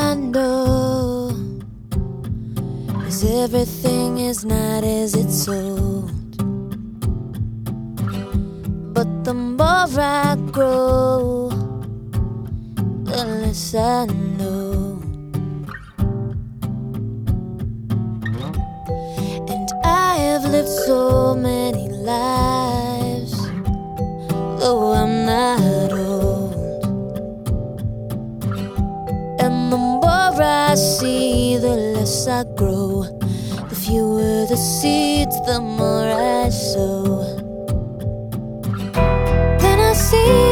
I know is everything is not as it's sold. But the more I grow, the less I know. And I have lived so many lives, though I'm not old. And the more I see, the less I grow. The fewer the seeds, the more I sow. Then I see